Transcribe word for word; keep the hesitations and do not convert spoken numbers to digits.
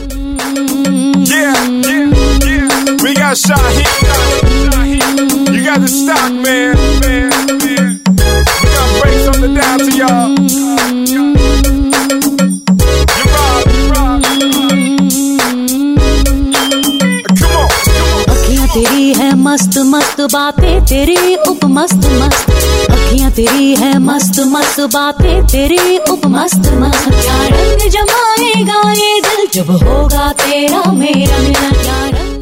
Yeah, yeah, yeah. We got Shaheed. You got the stock, man, man, man. We gotta break something down to y'all. You rock, you rock. Come on, come on. अखियाँ तेरी है मस्त मस्त बातें तेरी उप मस्त मस्त अखियाँ तेरी है मस्त मस्त बातें तेरी उप मस्त मस्त क्या रंग जमाएगा ये दिल जब होगा तेरा मेरा मिलन क्या रंग